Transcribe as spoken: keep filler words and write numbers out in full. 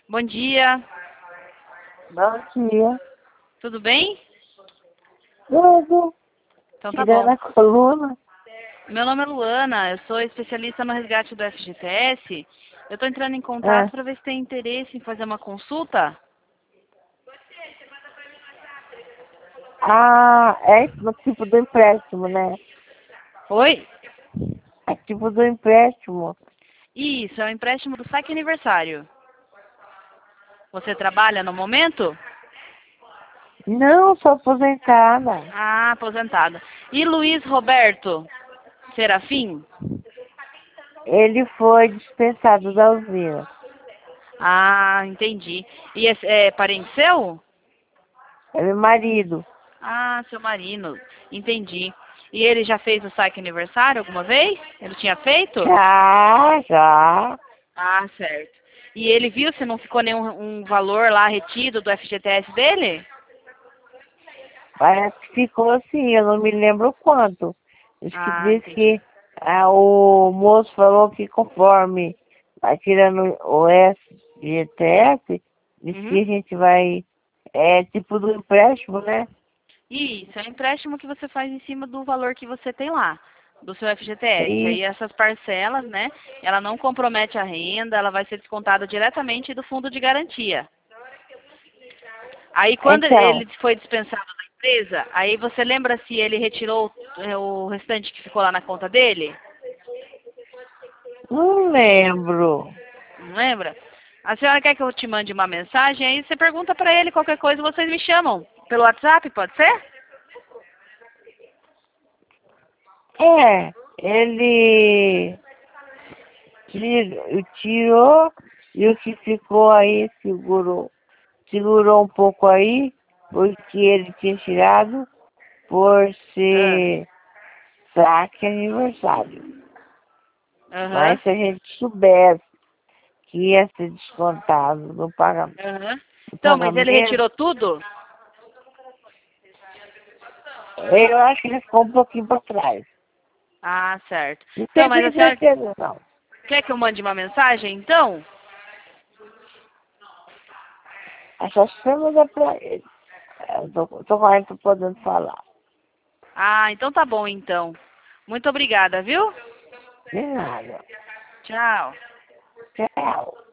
Bom dia, Bom dia. tudo bem? Tudo. Então tá Tirando bom. a coluna. Meu nome é Luana, eu sou especialista no resgate do F G T S. Eu estou entrando em contato Ah, para ver se tem interesse em fazer uma consulta. ah, é no tipo do empréstimo, né? Oi? É tipo do empréstimo. Isso, é um empréstimo do saque aniversário. Você trabalha no momento? Não, sou aposentada. Ah, aposentada. E Luiz Roberto Serafim? Ele foi dispensado da usina. Ah, entendi. E esse é parente seu? É meu marido. Ah, seu marido, entendi. E ele já fez o saque aniversário alguma vez? Ele tinha feito? Já, já. Ah, certo. E ele viu se não ficou nenhum um valor lá retido do F G T S dele? Parece que ficou assim, eu não me lembro quanto. Diz que Ah, diz entendi. que ah, o moço falou que conforme vai tirando o S G T S, diz que Uhum. a gente vai, é tipo do empréstimo, né? Isso, é um empréstimo que você faz em cima do valor que você tem lá, do seu F G T S. E Aí essas parcelas, né, ela não compromete a renda, ela vai ser descontada diretamente do fundo de garantia. Aí quando então, ele foi dispensado da empresa, aí você lembra se ele retirou é, o restante que ficou lá na conta dele? não lembro. Não lembra? A senhora quer que eu te mande uma mensagem? Aí você pergunta pra ele qualquer coisa, vocês me chamam pelo WhatsApp, pode ser? É, ele tir- tirou e o que ficou aí segurou. Segurou um pouco aí, porque ele tinha tirado por Ah, ser saque aniversário. Aham, Mas se a gente soubesse que ia ser descontado no paga- aham. no Então, mas ele pagamento, retirou tudo? eu acho que ele ficou um pouquinho para trás. Ah, certo. Não Então, tenho mas a bem senhora certeza, não. quer que eu mande uma mensagem, então? Essa chama é para ele. Eu tô, tô com tô podendo falar. Ah, então tá bom, então. Muito obrigada, viu? De nada. Tchau. Tchau.